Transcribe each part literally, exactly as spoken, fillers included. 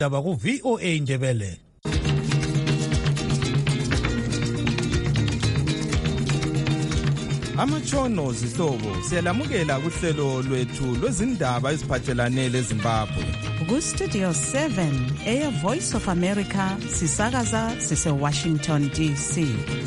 daba ku V O A Ndebele. Amachono zihlobo siyalamukela kuhlelo lwethu lwezindaba eziphathelane leZimbabwe. Ku Studio seven, Air Voice of America, sisakaza sise Washington D C.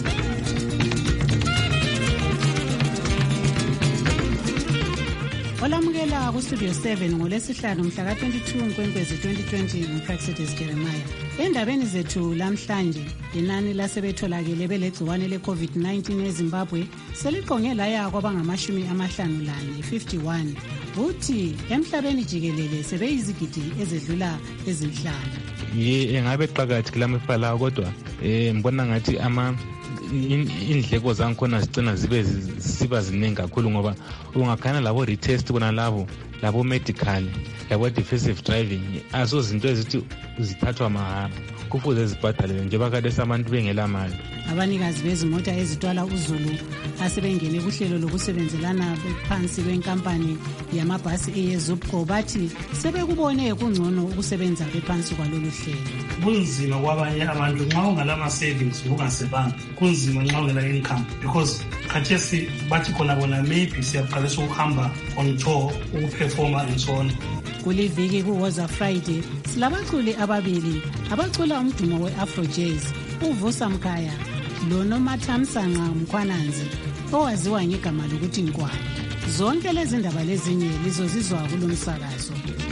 Olamukela ku Studio seven ngolesihlanu mhla ka twenty-two Nkwenkwezi twenty twenty nguPraxidis Jeremiah. Endabeni zethu lamhlanje inani lasebetholakele belegciwane le COVID nineteen eZimbabwe seliqonge laya kwabangamashumi amahlanu lane fifty-one. Uthi emhlabeni jikelele sebeyizigidi ezedlula ezinhlanu. Ye engabe qhakathi kulamefala kodwa eh ngibona ngathi ama indleko zankhona zicina zibe siba ziningi kakhulu ngoba ungakhana labo retest bona labo labo medical labo defensive driving aso zinto ezithi zithathwa mahara kufuze zibhadalwe nje bakade sabantu bengela mali. Abanikazi bezimota ezitwala uZulu asebengene kuhlelo lokusebenzelana phansi kwenkampani yamabhasi eyeZupco bathi sebekubone kungcono ukusebenza bephansi kwalolu hlelo. Kunzima kwabanye abantu nxa ungalama savings ungasebanga, kunzima nxa ungela income because khathesi bathi khona bona maybe siyaqalisa ukuhamba on tour ukuperforma and so on. Kuliviki kuWoza Friday silabaculi ababili abacula umdumo we-Afro Jazz uVusa Mkhaya loNomathamsanqa Mkhwananzi owaziwa ngegama lokuthi Nkwala. Zonke lezi ndaba lezinye lizozizwa kulomsakazo.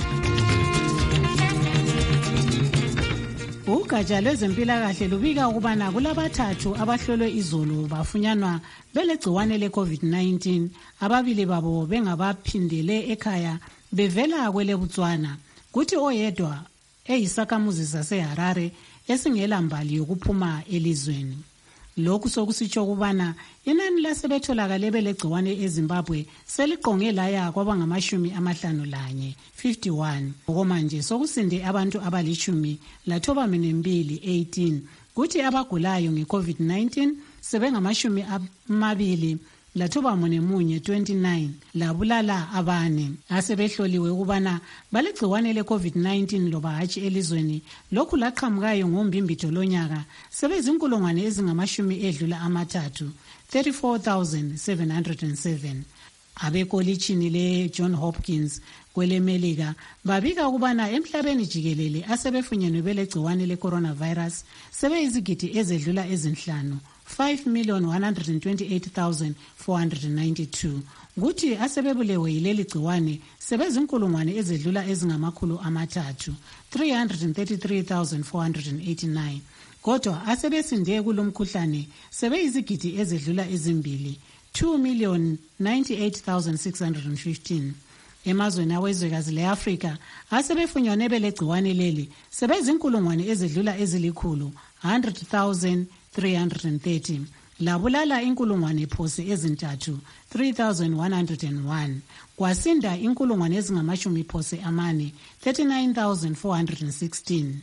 Ugatsha lwezempilakahle lubika ukubana kulabathathu abahlolwe izolo bafunyanwa belegciwane le-COVID nineteen, ababili babo bengabaphindele ekhaya bevela kwele Botswana, kuthi oyedwa eyisakhamuzi saseHarare esingela mbali yokuphuma elizweni. Lokhu sokusitsho kubana inani lasebetholakale belegciwane eZimbabwe seliqonge laya kwabangamashumi amahlanu lanye fifty-one. Okomanje sokusinde abantu abalishumi lathoba minembili eighteen, kuthi abagulayo nge-COVID nineteen sebengamashumi amabili lathoba munemunye twenty-nine, labulala abane asebehloliwe ukubana balegciwane le-COVID nineteen loba hatshi elizweni. Lokhu laqhamukayo ngombimbitho lonyaka sebezinkulungwane ezingamashumi edlula amathathu thirty-four thousand seven hundred seven. Abekolitshini le-John Hopkins kwelemelika babika ukubana emhlabeni jikelele asebefunyenwe belegciwane le-coronavirus sebeyizigidi ezedlula ezinhlanu five million one hundred twenty-eight thousand four hundred ninety-two. Kuthi asebebulewe yileli gciwane sebezinkulungwane ezedlula ezingamakhulu amathathu three hundred thirty-three thousand four hundred eighty-nine. Kodwa asebesinde kulomkhuhlane sebeyizigidi ezedlula ezimbili two million ninety-eight thousand six hundred fifteen. Emazweni awezwekazi le-Afrika asebefunyenwe belegciwane leli sebezinkulungwane ezedlula ezilikhulu one hundred thousand three hundred thirty. Labulala inkulungwane phose ezintathu three thousand one hundred one. Kwasinda inkulungwane ezingamashumi phose amane thirty-nine thousand four hundred sixteen.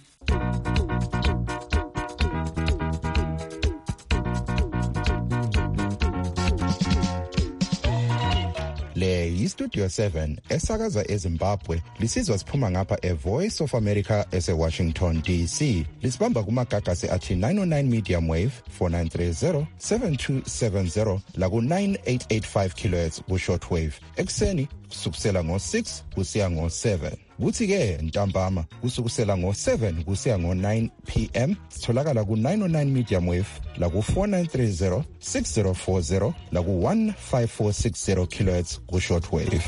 Le yiStudio seven esakaza eZimbabwe lisizwa siphuma ngapha eVoice of America eseWashington D C. Lisibamba kumagagasi athi nine oh nine medium wave four nine three zero seven two seven zero laku nine eight eight five kilohertz ku shortwave. Ekseni kusukusela ngo six kusiya ngo seven. Kuthi ke ntambama kusukusela ngo seven kusiya ngo nine p m sitholakala ku nine oh nine medium wave la ku four nine three zero six zero four zero la ku one five four six zero kilohertz ku shortwave.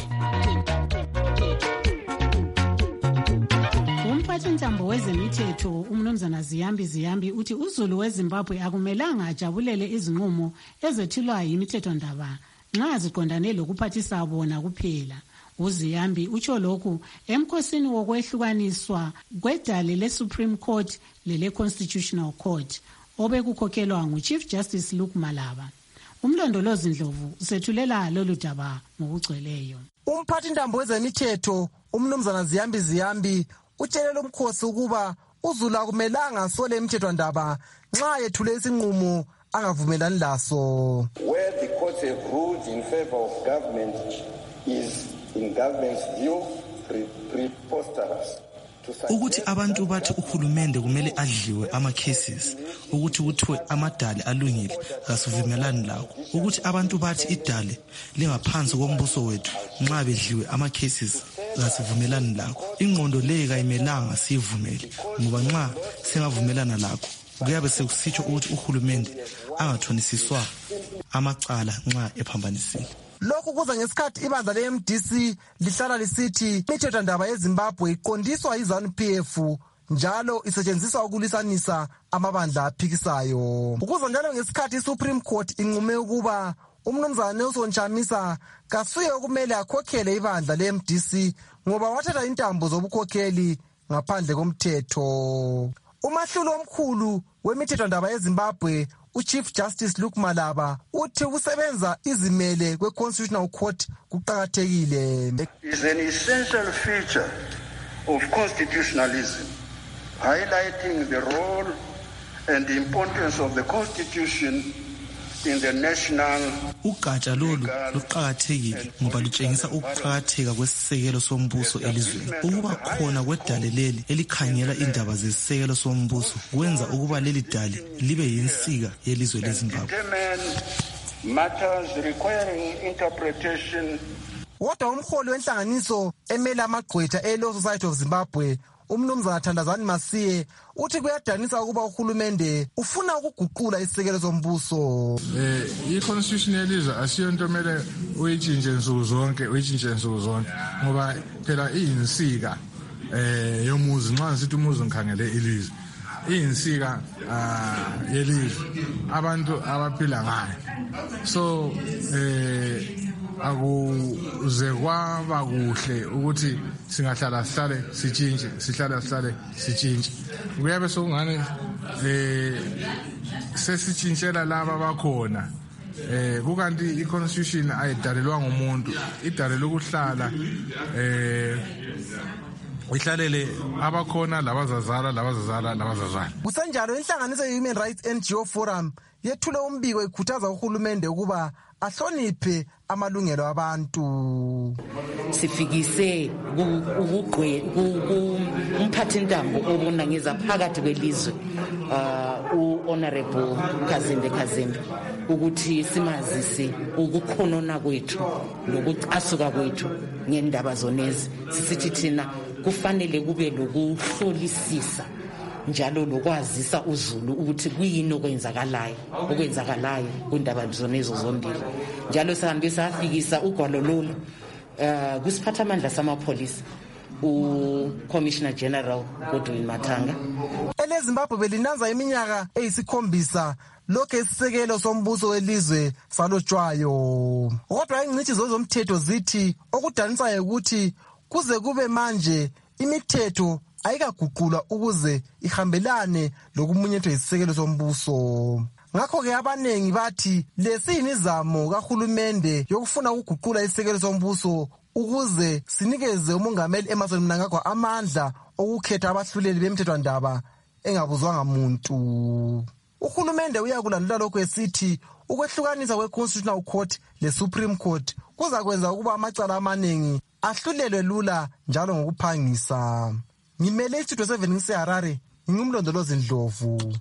Umphathintambo wezemithetho umnumzana Ziyambi Ziyambi uthi uZulu weZimbabwe akumelanga ajabulele izinqumo ezethulwa yimithetho ndaba nxa ziqondane lokuphathisa bona kuphela. uZiyambi utsho lokhu emkhosini wokwehlukaniswa kwedale le-Supreme Court lele-Constitutional Court obekukhokhelwa ngu-Chief Justice Luke Malaba. Umlondolozi Ndlovu usethulela lolu daba ngokugcweleyo. Umphathintambo wezemithetho umnumzana Ziyambi Ziyambi utshelele umkhosi ukuba uZulu akumelanga sole imithethwandaba nxa yethule isinqumo angavumelani laso. Where the courts have ruled in favor of government is, in government's view, preposterous. ukuthi abantu bathi uhulumende kumele adliwe ama cases ukuthi kuthiwe amadale alungile kasivumelani lakho ukuthi abantu bathi idale lingaphansi kombuso wethu nxa bedliwe ama cases kasivumelani lakho ingqondo le kayimelanga sivumele ngoba nxa singavumelana lakho kuyabe sekusitsho ukuthi uhulumende angathonisiswa amacala nxa ephambanisile. Lokhu kuza ngesikhathi ibandla le-M D C lihlala lisithi imithethwandaba yeZimbabwe iqondiswa yi-ZANU P F njalo isetshenziswa ukulisanisa amabandla aphikisayo. Ukuza njalo ngesikhathi i-Supreme Court inqume ukuba umnumzana Nelson Chamisa kasuye okumele akhokhele ibandla le-M D C ngoba wathatha intambo zobukhokheli ngaphandle komthetho. Umahlulo omkhulu wemithethwandaba yeZimbabwe uChief Justice Luke Malaba uthi ukusebenza izimele kwe-Constitutional Court kuqakathekile. Is an essential feature of constitutionalism, highlighting the role and the importance of the Constitution in the national. Ugatsha lolu luqakathekile ngoba lutshengisa ukuqakatheka kwesisekelo sombuso elizweni. Ukuba khona kwedale leli elikhangela indaba zesisekelo sombuso kwenza ukuba leli dale libe yinsika yelizwe leZimbabwe. Matters requiring interpretation. Kodwa umholi wenhlanganiso emele amagqwetha e-Law Society of Zimbabwe umnumzana Thandazani Masiye uthi kuyadanisa ukuba uhulumende ufuna ukuguqula isisekelo sombuso. Eh i-constitution yelizwe asiyonto mele uyitshintshe nsuku zonke uyitshintshe nsuku zonke ngoba phela iyinsika eh yomuzi nxa sithi umuzi ngikhangele ilizwe iyinsika yelizwe abantu abaphila ngayo so eh akuze kwaba kuhle ukuthi singahlala sihlale sitshintshe sihlala sihlale sitshintshe kuyabe sokungane eh sesitshintshela laba bakhona eh kukanti i-constitution ayidalelwa ngumuntu idalelwe ukuhlala eh ihlalele abakhona labazazala labazazala labazazala. Kusenjalo inhlanganiso ye-Human Rights N G O Forum yethule umbiko ikhuthaza uhulumende ukuba ahloniphe amalungelo abantu. Sifikise ukugqwe umphathintambo obona ngeza phakathi kwelizwe u-Honorable Kazimbe Kazimbe ukuthi simazise ukukhonona kwethu nokucasuka kwethu ngendaba zonezi. Sisithi thina kufanele kube lokuhlolisisa njalo lokwazisa uZulu ukuthi kuyini okwenzakalayo okwenzakalayo kundaba zonezo zombili. Njalo sihambe safikisa ugwalo lolu uh kusiphathamandla samapholisa uCommissioner General Godwin Mathanga. EleZimbabwe belinanza iminyaka eyisikhombisa lokho esisekelo sombuso welizwe salotshwayo. Kodwa ingcithi zomthetho zithi okudanisayo ukuthi kuze kube manje imithetho ayikaguqulwa ukuze ihambelane lokumunyethwa isisekelo sombuso. Ngakho ke abanengi bathi lesiyimizamo kahulumende yokufuna ukuguqula isisekelo sombuso ukuze sinikeze umongameli Emmerson Mnangagwa amandla okukhetha abahluleli bemthethwandaba engabuzwanga muntu. Uhulumende uyakulandela lokho esithi ukwehlukanisa kwe-Constitutional Court le-Supreme Court kuzakwenza ukuba amacala amaningi ahlulelwe lula njalo ngokuphangisa. Ngimele istudio seven ngiseHarare, ngingumlondolozi Ndlovu.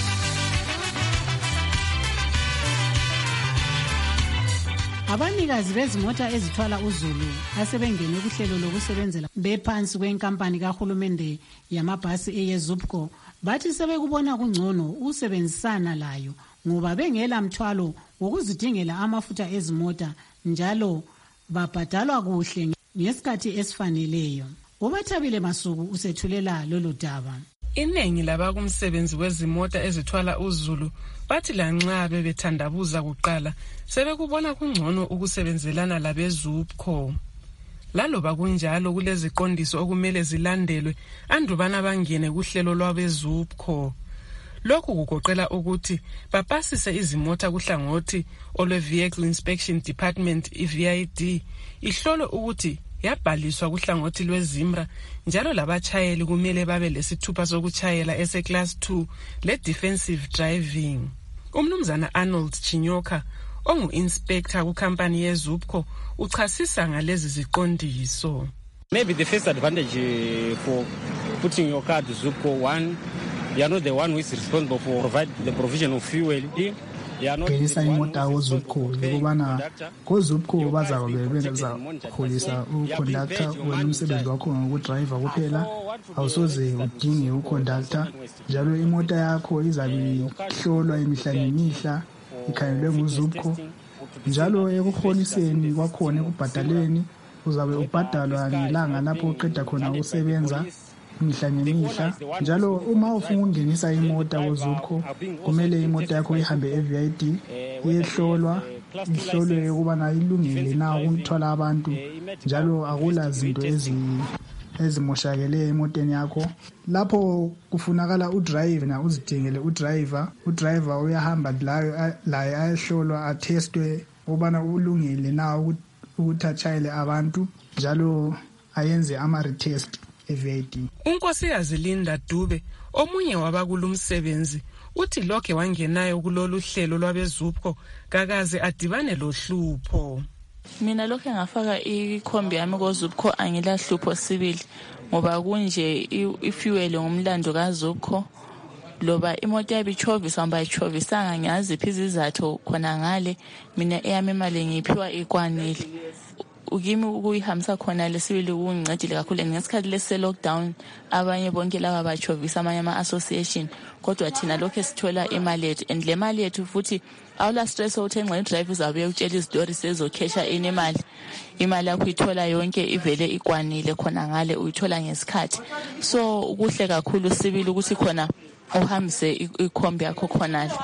Abanikazi bezimota ezithwala uZulu asebengene kuhlelo lokusebenzela bephansi kwenkampani kahulumende yamabhasi eyeZUPCO bathi sebekubona kungcono usebenzisana layo ngoba bengela mthwalo wokuzidingela amafutha ezimota njalo babhadalwa kuhle ngesikhathi esifaneleyo. Ubathabile Masuku usethulela lolu daba. Iningi labakumsebenzi wezimota ezithwala uZulu bathi lanxa bebethandabuza kuqala sebekubona kungcono ukusebenzelana labeZUPCO. Laloba kunjalo kuleziqondiso okumele zilandelwe andubana bangene kuhlelo lwabeZUPCO. Lokhu kugoqela ukuthi bapasise izimota kuhlangothi olwe Vehicle Inspection Department I V I D ihlolo ukuthi yabhaliswa kuhlangothi lweZimra njalo labachayeli kumele babe lesithupha sokuchayela ese class two le defensive driving. Umnumzana Arnold Chinyoka ongu inspector ku company yeZUPCO uchasisa ngalezi ziqondiso. Maybe the first advantage uh, for putting your car to Zupco, one, you are not the one who is responsible for provide the provision of fuel. Ngenisa imota uZupco ukubana koZupco bazabe benza kholisa uconductor wena umsebenzi wakho ngokudriver kuphela awusoze udinge uconductor njalo imota yakho izabe ihlolwa imihla nemihla ikhangelwe nguZupco njalo ekuholiseni kwakhona ekubhadaleni uzabe ubhadalwa ngelanga lapho uqeda khona ukusebenza imihla nemihla njalo uma ufuna ukungenisa imota uZupco kumele imota yakho ihambe e-V I D iyehlolwa ihlolwe ukubana ilungile na ukuthwala abantu njalo akula zinto ezi ezimoshakele emoteni yakho lapho kufunakala udriver na uzidingele udriver udriver uyahamba layo laye ayehlolwa atestwe ukubana ulungile na ukuthi achayele abantu njalo ayenze ama retest e-V I D. uNkosikazi Linda Dube omunye wabakulumsebenzi uthi lokho wangenayo kulolu hlelo lwabeZupco kakaze adibane lohlupho. Mina lokho ngafaka ikhombi yami koZupco angilahlupho sibili ngoba kunje ifuel ngomlando kaZupco loba imoto yabichoviswa mbayichovisanga ngiyaziphi izizathu khona ngale mina eyami imali ngiphiwa ikwanile ukimi ukuyihambisa khona lesibili kungincedile kakhulu ngesikhathi lese lockdown abanye bonke laba bachovisa amanye ama association kodwa thina lokho esithola imali yethu and le mali yethu futhi awula stress uthenga idrive uzabe utshela izitori sezokhesha inemali imali yakho ithola yonke ivele ikwanile khona ngale uyithola ngesikhathi so ukuhle kakhulu sibili ukuthi khona uhambise ikhombi yakho khonale.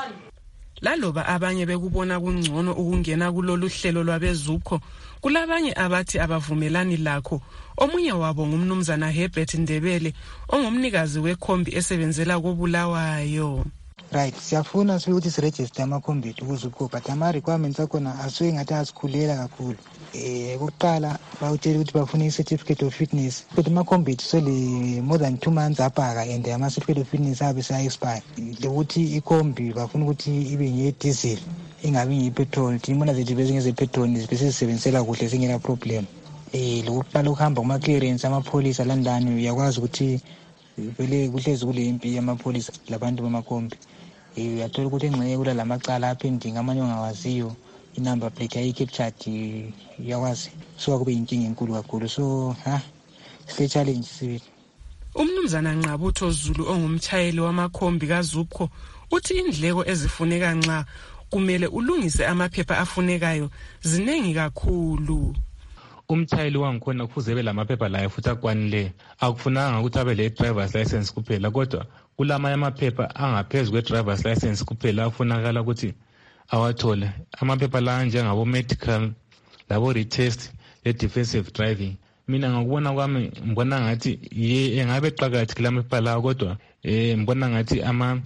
Laloba abanye bekubona kungcono ukungena kulolu hlelo lwabeZupco kulabanye abathi abavumelani lakho omunye wabo ngumnumzana Herbert Ndebele ongumnikazi wekhombi esebenzela koBulawayo. Right, siyafuna ukuthi siregister amakhombi kuZupco but ama requirements akhona asuke ngathi asikhulela kakhulu. Eh ukuqala bawutshela ukuthi bafuna i-certificate of fitness but amakhombi sele more than two months apaka and ama certificate of fitness abe sa expire. Ukuthi ikhombi bafuna ukuthi ibe nge diesel ingabi ngepetrol timona zethu bese ngeze petrol bese sisebenzela kuhle singena problem. Eh lokuqala ukuhamba kuma clearance amapolice alandani uyakwazi ukuthi vele kuhlezi kule impi yamapolice labantu bamakhombi. Eh uyathola ukuthi engxenye kula lamacala apending amanye ongawaziyo inumber plate ayikeptured yakwazi so kube inkinga enkulu kakhulu so ha sile challenge sibili. Umnumzana Nqabutho Zulu ongumtshayeli wamakhombi kaZupco uthi indleko ezifuneka nxa kumele ulungise amaphepha afunekayo zinengi kakhulu. Umtshayeli wangikhona kufuze ebe lamaphepha la futhi akwanile akufunanga ukuthi abe le driver's license kuphela kodwa kulama amaphepha angaphezulu kwe driver's license kuphela afunakala ukuthi awathole amaphepha la njengabo medical labo retest le defensive driving. Mina ngakubona kwami ngibona ngathi ye engabe qhakathi kulamaphepha la kodwa eh ngibona ngathi ama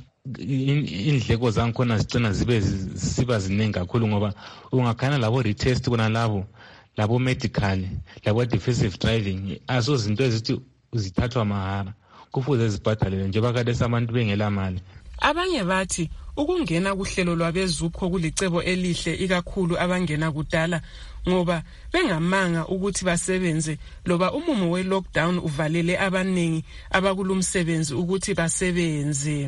indleko zangikhona zicina zibe siba ziningi kakhulu ngoba ungakhana labo retest bona labo labo medical labo defensive driving asozinto ezithi uzithathwa mahara kufuze zibhadalele njengoba kade sabantu bengela mali. Abanye bathi ukungena kuhlelo lwabeZupco kulicebo elihle ikakhulu abangena kudala ngoba bengamanga ukuthi basebenze loba umumo we lockdown uvalele abaningi abakulumsebenzi ukuthi basebenze.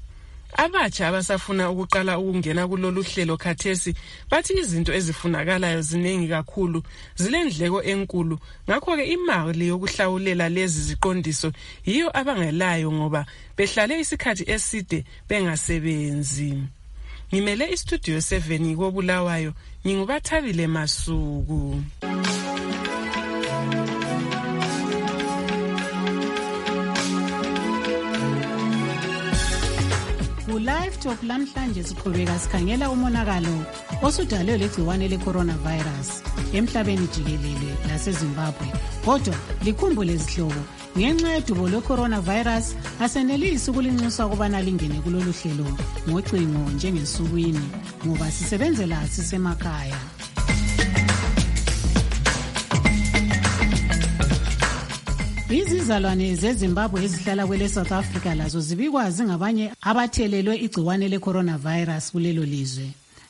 Abatsha abasafuna ukuqala ukungena kulolu hlelo khathesi bathi izinto ezifunakalayo zinengi kakhulu zilendleko enkulu ngakho ke imali yokuhlawulela lezi ziqondiso yiyo abangelayo ngoba behlale isikhathi eside bengasebenzi. Ngimele istudio seven koBulawayo ngingubathabile Masuku. Live Talk lamhlanje siqhubeka sikhangela umonakalo osudalwe legciwane le-coronavirus emhlabeni jikelele laseZimbabwe. Kodwa likhumbule izihlobo ngenxa yedubo lwe-coronavirus asenelisi ukulinxusa ukubana lingene kulolu hlelo ngocingo njengensukwini ngoba sisebenzela sisemakhaya. Izizalwane zeZimbabwe ezihlala kwele South Africa lazo zibikwa zingabanye abathelelwe igciwane le-coronavirus kulelo lizwe.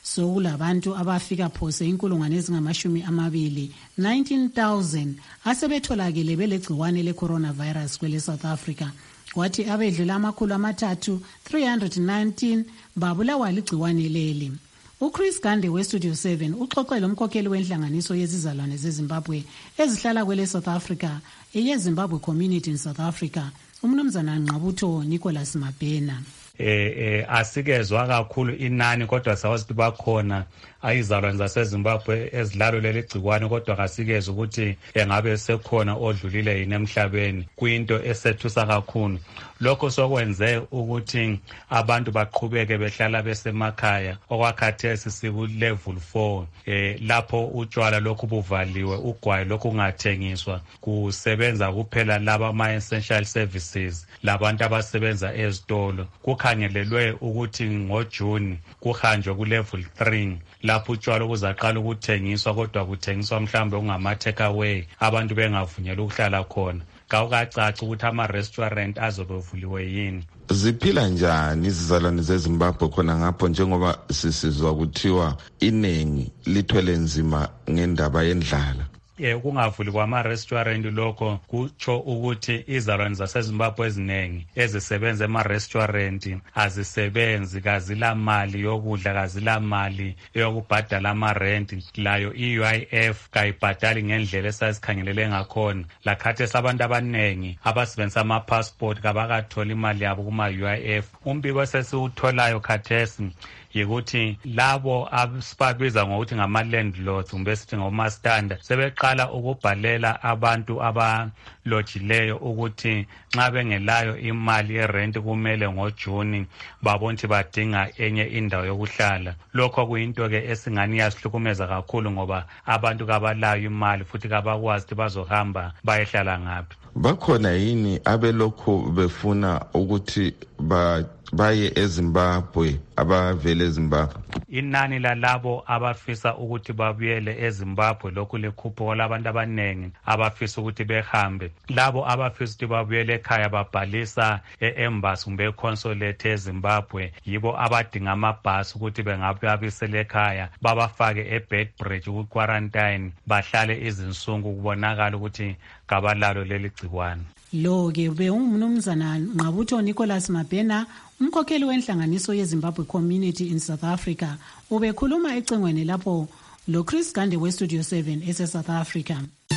sokulabantu abafika phose inkulungwane ezingamashumi amabili nineteen thousand asebetholakele belegciwane le-coronavirus kwele South Africa, kwathi abedlula amakhulu amathathu three hundred nineteen babulawa ligciwane leli. uChris Gande weStudio seven uxoxele umkhokheli wenhlanganiso yezizalwane zeZimbabwe ezihlala kwele South Africa eyeZimbabwe Community in South Africa, umnumzana Nqabutho Nicholas Mabhena. eh eh asikezwa kakhulu inani, kodwa sawazi bakhona ayizalwane zaseZimbabwe ezilalo leli gciwane, kodwa kasikeze ukuthi engabe sekhona odlulile yini emhlabeni. Kuyinto esethusa kakhulu. Lokho sokwenze ukuthi abantu baqhubeke behlala besemakhaya. Okwakhathesi siku level four, eh lapho utshwala lokhu buvaliwe, ugwayi lokhu ungathengiswa, kusebenza kuphela laba ama essential services, labantu abasebenza ezitolo. Kukhangelelwe ukuthi ngoJune kuhanjwe ku level three, lapho utshwala buzaqala ukuthengiswa, kodwa kuthengiswa mhlambe ungama take away, abantu bengavunyelwa ukuhlala khona. Kawukacaca ukuthi ama-restaurant azobevuliwe yini. Ziphila njani izizalwane zeZimbabwe khona ngapho, njengoba sisizwa kuthiwa iningi lithwele nzima ngendaba yendlala? Eh kungavuli kwama-restaurant lokho kutsho ukuthi izalwane zaseZimbabwe eziningi ezisebenza ema-restaurant azisebenzi, kazila mali yokudla, kazila mali yokubhadala ama-rent, layo i-U I F kayibhadali ngendlela esasikhangelele ngakhona. Lakhathesi abantu abaningi abasebenzisa ama-passport kabakatholi imali yabo kuma-U I F. Umbiko esesiwutholayo khathesi yikuthi labo asibabiza ngokuthi ngama-landlords kumbe sithi ngomastanda sebeqala ukubhalela abantu abalojileyo ukuthi nxa bengelayo imali yerent kumele ngoJuni babone ukuthi badinga enye indawo yokuhlala. Lokho kuyinto-ke esingani yasihlukumeza kakhulu ngoba abantu kabalayo imali futhi kabakwazi ukuthi bazohamba bayehlala ngaphi. Bakhona yini abelokhu befuna ukuthi ba baye eZimbabwe, abavele eZimbabwe? Inani lalabo abafisa ukuthi babuyele eZimbabwe lokhu likhuphuka labantu abanengi abafisa ukuthi behambe. Labo abafisa ukuthi babuyele ekhaya babhalisa e-embassy kumbe e-consulate eZimbabwe, yibo abadinga amabhasi ukuthi bengababisela ekhaya, babafake eBedbridge ku-quarantine, bahlale izinsuku kubonakala ukuthi kabalalo leli gciwane. Lo ke beungumnumzana Nqabutho Nicholas Mabhena, umkhokheli wenhlanganiso yeZimbabwe Community in South Africa, ubekhuluma ecengweni lapho lo Chris Gande weStudio seven ese South Africa.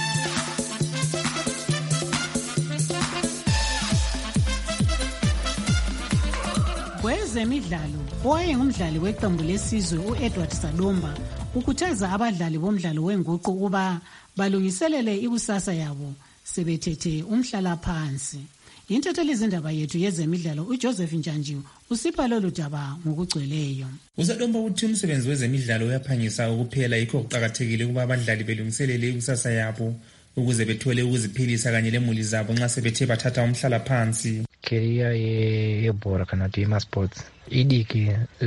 Kwezemidlalo, owayengumdlali weqembu lesizwe uEdward Salomba ukhuthaza abadlali bomdlalo wenguqu ukuba balungiselele ikusasa yabo sebethethe umhlala phansi. Intetho lezindaba yethu yezemidlalo uJoseph Njanji usipha lolu daba ngokugcweleyo. Usalomba uthi umsebenzi wezemidlalo uyaphangisa ukuphela, yikho kuqakathekile ukuba abadlali belungiselele ikusasa yabo ukuze bethole ukuziphilisa kanye lemuli zabo nxa sebethe bathatha umhlala phansi. Career yebhola kana tema sports idiki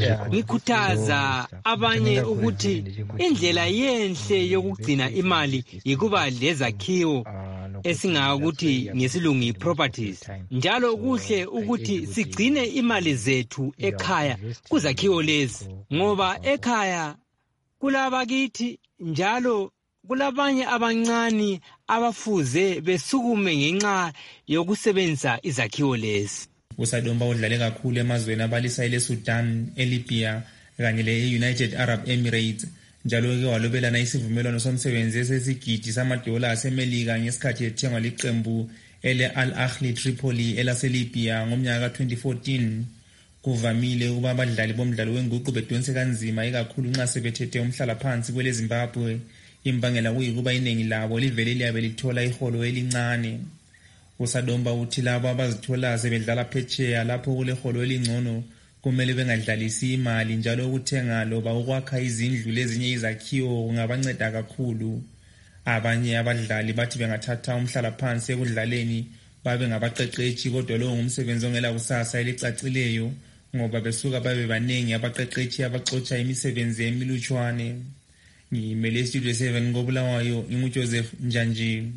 ngikhuthaza abanye ukuthi indlela yenhle yokugcina imali yikuba lezakhiwo esingakuthi ngesilungu properties. Njalo kuhle ukuthi sigcine imali zethu ekhaya kuzakhiwo lezi, ngoba ekhaya kulabakithi njalo kulabanye abancane abafuze besukume ngenxa yokusebenzisa izakhiwo lezi. Usalomba udlale kakhulu emazweni abalisa eleSudan, eLibya kanye le-United Arab Emirates. Njalo-ke walobelana isivumelwano somsebenzi esesigidi samadola asemelika ngesikhathi ethengwa liqembu ele-Al Ahly Tripoli elaseLibya ngomnyaka ka-twenty fourteen. Kuvamile ukuba abadlali bomdlalo wenguqu bedonse kanzima ikakhulu nxa sebethethe umhlala phansi kwele Zimbabwe. Imbangela kuyikuba iningi labo livele liyabe lithola iholo elincane. Usalomba uthi labo abazithola sebedlala phetsheya lapho kuleholo elingcono kumele bengadlalisi imali, njalo ukuthenga loba ukwakha izindlu lezinye izakhiwo kungabanceda kakhulu. Abanye abadlali bathi bengathatha umhlala phansi ekudlaleni babe ngabaqeqetshi, kodwa lo ngumsebenzi ongela kusasa elicacileyo ngoba besuka babe baningi abaqeqetshi abaxotsha imisebenzi emilutshwane. Ngimele Studio seven ngoBulawayo, inguJoseph Njanji.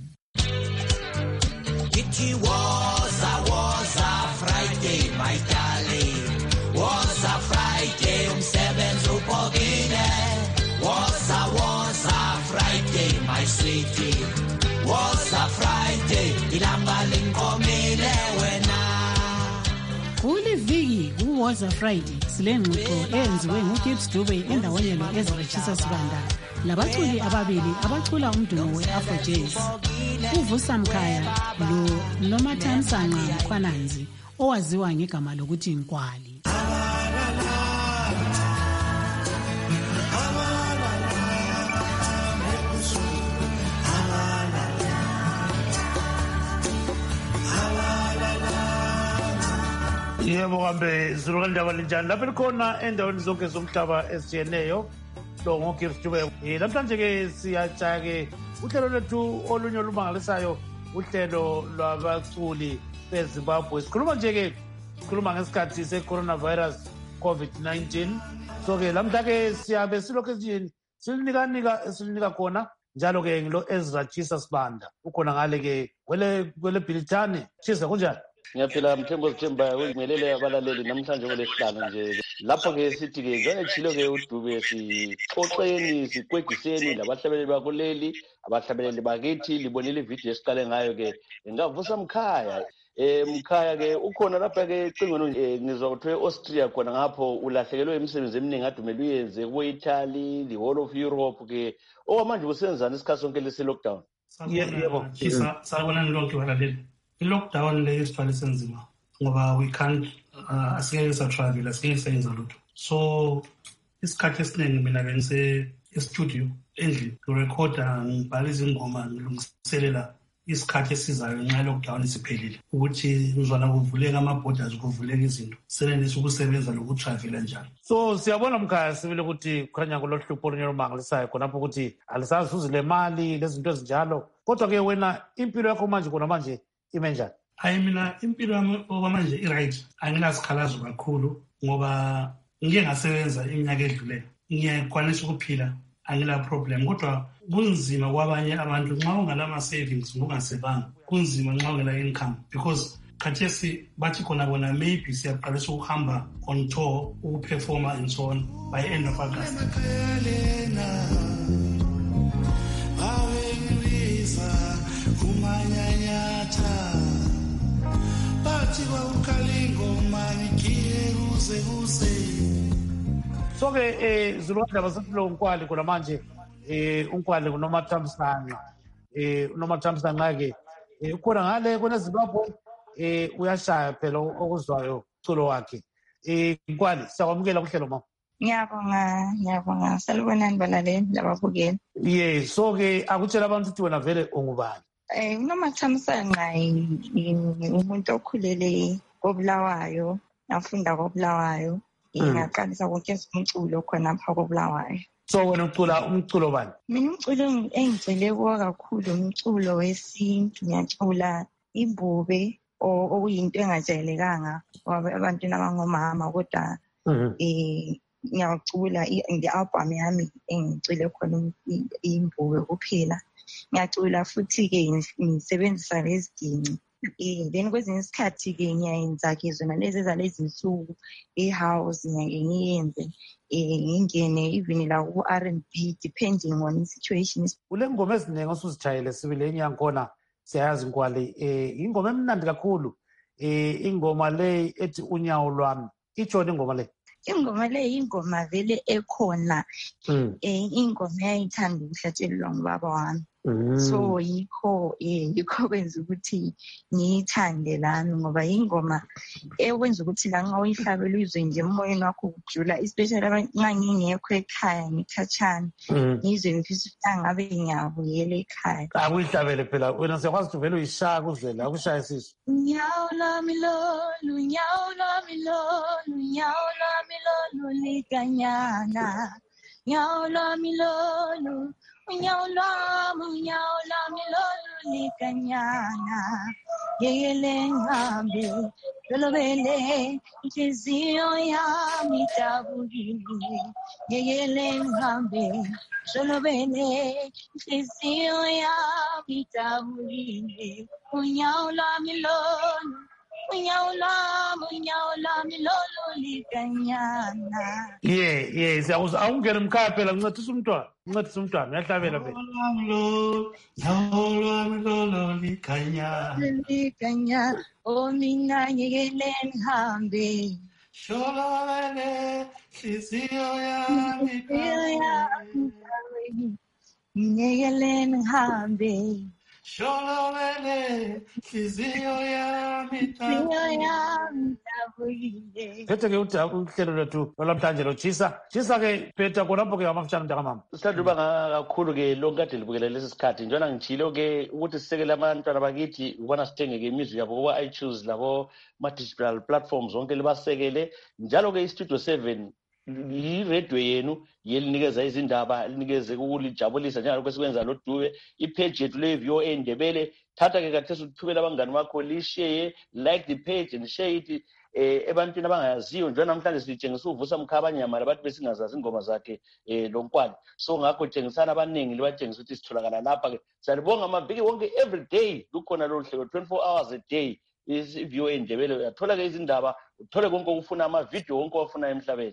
It was a was a Friday, my darling. Was a Friday, umsebenzi ubhokile. Friday, was a Friday, ilanga linkomile wena. Kuli viki kuwoza Friday silengxoxo eyenziwe nguGibbs Dube endaweni lo Ezra Chisa Sibanda labaculi ababili abacula umdumo we-Afro Jazz uVusa Mkhaya lo Nomathamsanqa Khwananzi owaziwa ngegama lokuthi Nkwali. Yebo kambe zulu kandaba linjani lapho likhona endaweni zonke zomhlaba esiyeneyo lo ngoGibbs Dube. Eh namhlanje ke siyatsha ke uhlelo lethu olunye olumangalisayo uhlelo lwabaculi beZimbabwe. Sikhuluma nje ke sikhuluma ngesikhathi se-coronavirus COVID nineteen. So ke lamhla ke siyabe silokhu esini silinika nika esilinika khona njalo ke ngilo Ezra Chisa Sibanda ukhona ngale ke kwele kwele Bhilithani. Chisa kunjani? Ngiyaphila Mthembu Sithemba uyimelele abalaleli namhlanje kulesihlanu nje lapho ke sithi ke ngechilo ke uDube sixoxeni sikwediseni labahlabeleli bakuleli abahlabeleli bakithi libonile ivideo esiqale ngayo ke ngavusa Mkhaya eh Mkhaya ke ukhona lapha ke cingweni ngizwa ukuthi eAustria khona ngapho ulahlekelwe imisebenzi eminingi adumela uyenze ku-Italy the whole of Europe ke okwamanje kusenzana isikhathi sonke lesi lockdown. Yebo Chisa sakubonani lonke balaleli. I-lockdown le isifale senzima ngoba we can't uh, asingeke sa-travel asingeke sayenza lutho. So isikhathi esiningi mina bengise e-studio endlini ngirekhoda ngibhala izingoma ngilungiselela isikhathi esizayo ngenxa lockdown isiphelile ukuthi ngizwana kuvuleka ama-borders kuvuleka izinto senelisa ukusebenza lokutravela njalo. So siyabona Mkhaya sibile ukuthi kukhanya kulolu hlupho olunye olumangalisayo khonapho ukuthi alisazuzi le mali lezinto ezinjalo kodwa ke wena impilo yakho manje khona manje ime njani? Hayi mina impilo yami okwamanje i-right anginasikhalazo kakhulu ngoba ngike ngasebenza iminyaka edluleyo ngiyakwanisa ukuphila angila problem kodwa kunzima kwabanye abantu nxa ungalama-savings ungasebanga kunzima nxa ungela income because khathesi bathi khona bona maybe siyaqalisa ukuhamba on tour ukuperforma and so on by end of August. So ke eh Zulu ndaba sifilo uNkwali khona manje eh uNkwali kuNomathamsanqa eh uNomathamsanqa ke eh ukhona ngale kona Zimbabwe eh uyashaya phela okuzwayo culo wakhe eh Nkwali siyakwamukela kuhlelo mama. Ngiyabonga ngiyabonga salibonani balaleli lababukeli. Yeah so ke akutshela abantu ukuthi wena vele ungubani? Eh uNomathamsanqa umuntu okhulele koBulawayo nafunda koBulawayo ngaqalisa konke umculo khona lapha koBulawayo. So wena ucula umculo bani? Mina umculo engicele kuwo kakhulu umculo wesintu ngiyacula imbube okuyinto engajayelekanga abantu abangomama kodwa eh ngiyacula i-album yami engicule khona imbube kuphela. Ngiyacula futhi ke ngisebenzisa leziginci eh then kwezinye isikhathi ke ngiyayenza ke zona lezi zalezi insuku e-house ngiyake ngiyenze eh ngingene even la ku R and B depending on the situation. Ule ngoma eziningi osuzijayele sibile engiyakhona siyayazi Nkwali eh ingoma emnandi kakhulu eh ingoma le ethi unyawo lwami itshona ingoma le. Ingoma le ingoma vele ekhona eh ingoma yayithanda ukuhlatshelwa ngubaba wami. So yikho eh yikho kwenza ukuthi ngiyithande lami ngoba ingoma ekwenza ukuthi la nxa uyihlabela uyizwe nje emoyeni wakho ukujula especially nxa ngingekho ekhaya ngikhatshana ngizwe ngifisa ukuthi ngabe ngiyabuyela ekhaya. Akuyihlabele phela wena siyakwazi ukuthi vele uyishaya kuzwela akushaya siso. Unyawo lwami lolu unyawo lwami lolu unyawo lwami lolu likanyana unyawo lwami lolu unyawo lwami unyawo lwami lolu likanyana yeyele ngihambe lolobele inhliziyo yami idabukile yeyele ngihambe lolobele inhliziyo yami idabukile unyawo lwami lolu unyawo lwami unyawo lwami lolu likanyana. Yeah, yeah, siyakuzwa awungena emkhaya phela ngincedisa umntwana. Ngincedisa umntwana uyahlabela phela. Lo, lo, lo, lo, likanyana. Likanyana, oh mina ngiyekele ngihambe. Shololele, hliziyo yami kawe. Ngiyekele ngihambe. Shololele, hliziyo yami kawe. Phethe ke uhlelo lwethu lwamhlanje lotshisa tshisa ke phetha khonapho ke amafutshane mntakamama. Sithanda uba kakhulu ke lonke kade libukele lesi sikhathi njena ngitshilo ke ukuthi sisekele abantwana bakithi ubona sithenge ke imizwa yabo kuba iTunes labo ma-digital platforms zonke libasekele njalo ke iStudio seven i-radio yenu yelinikeza izindaba linikeze ukulijabulisa njengalokho esikwenza loDube ipage yethu le-V O A Ndebele thatha ke kathesi uthubela abangani bakho lishare like the page and share it eh ebantwini abangayaziyo njalo namhlanje sitshengisa uvusa Mkhabanyama labantu besingazazi ingoma zakhe eh lonkwali so ngakho tshengisana abaningi libatshengisa ukuthi sitholakala lapha ke salibonga amaviki wonke every day kukhona lo hlelo twenty-four hours a day i-V O A Ndebele uyathola ke izindaba uthole konke ukufuna ama video wonke ofuna emhlabeni.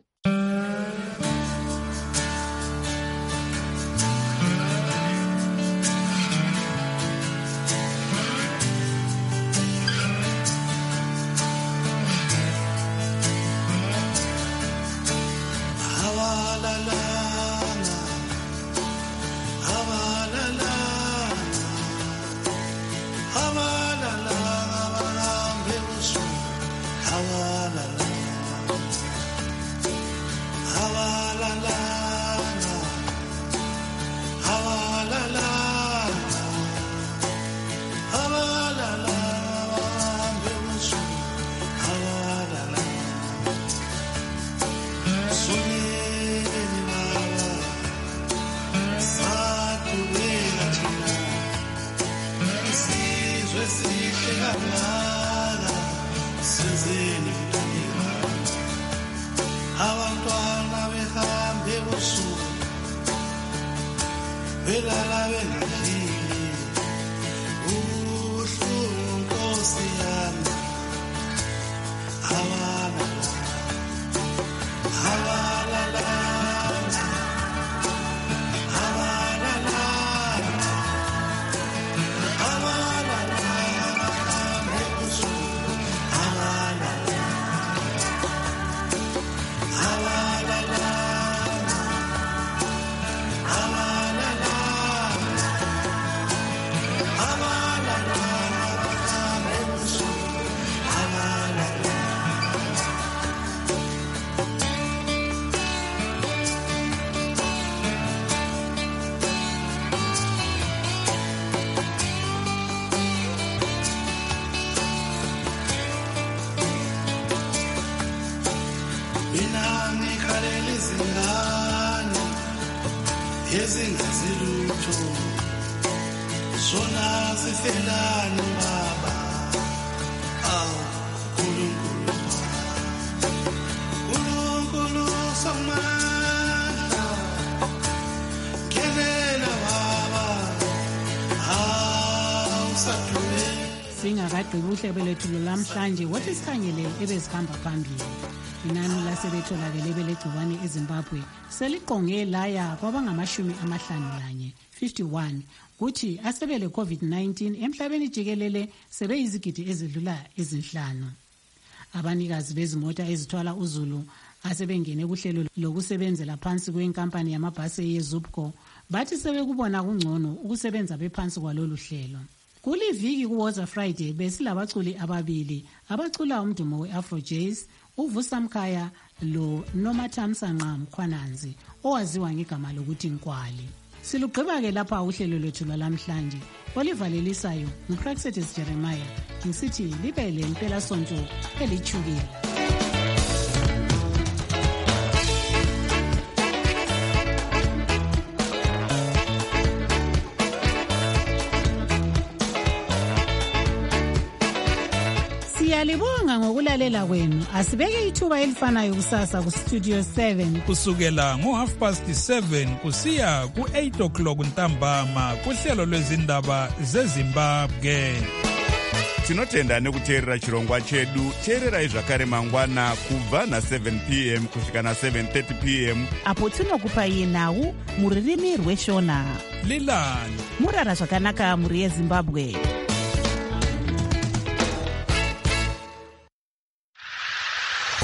singakagqibi uhlelo lethu lamhlanje wothi sikhangele ebezihamba phambili. Inani lasebetholakele belegciwane eZimbabwe seliqonge laya kwabangamashumi amahlanu lanye fifty-one kuthi asebele COVID nineteen emhlabeni jikelele sebeyizigidi ezidlula ezinhlanu. Abanikazi bezimota ezithwala uzulu asebengene kuhlelo lokusebenzela phansi kwenkampani yamabhasi yeZupco bathi sebekubona kungcono ukusebenza bephansi kwalolu hlelo. Kuliviki kuWoza Friday besilabaculi ababili abacula umdumo we-Afro Jazz uVusa Mkhaya lo Nomathamsanqa Mkhwananzi owaziwa ngegama lokuthi Nkwali. Silugqiba ke lapha uhlelo lwethu lwalamhlanje olivalelisayo nguCraxetis Jeremiah ngisithi libele impela sonto elichukile. Siyalibonga ngokulalela kwenu. Asibeke ithuba elifanayo kusasa ku Studio seven kusukela ngo half past seven kusiya ku eight o'clock ntambama kuhlelo lwezindaba zeZimbabwe. tinotenda nekuteerera chirongwa chedu. teererai zvakare mangwana kubva na-seven p m kusvika na-seven thirty p m apo tinokupai nhau mururimi rweshona. lilani murara zvakanaka muri yezimbabwe.